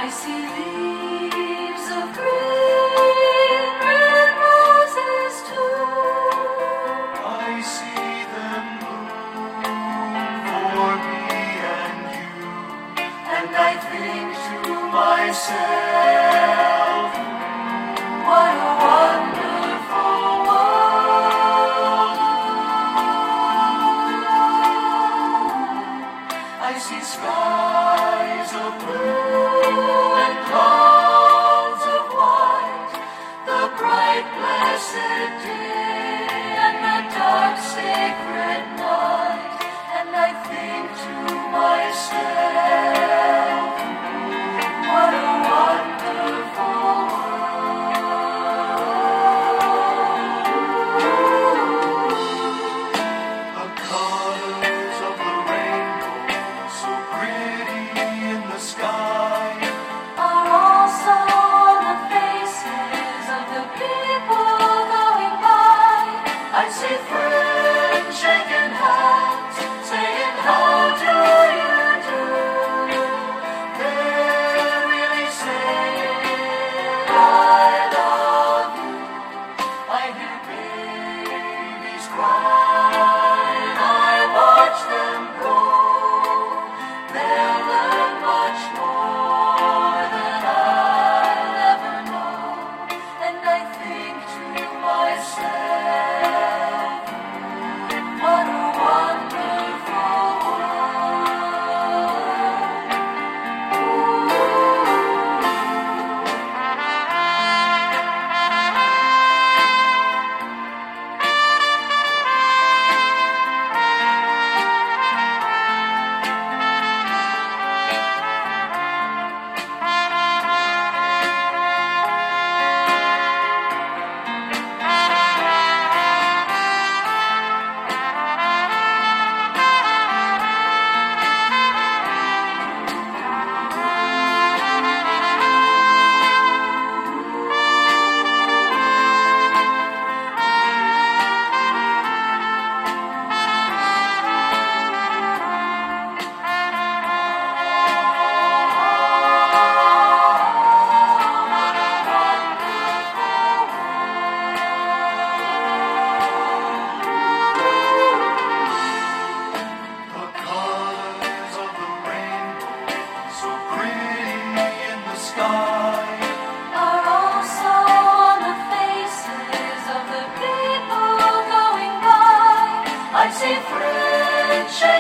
I see leaves of green, red roses too. I see them bloom for me and you, And I think to myself, what a wonderful world. I see skies of blue and clouds of white, the bright blessed day and the dark sacred night. And I think to myself, what a wonderful world. the colors of the rainbow, so pretty in the sky. Are also on the faces of the people going by. I see friends shaking hands, saying, how do you do? They're really saying, I love you. I hear babies cry, I watch them grow. They'll learn much more than I'll ever know. And I think to myself, what a wonderful The colors of the rainbow, so pretty in the sky. are also on the faces of the people going by. I see friends shaking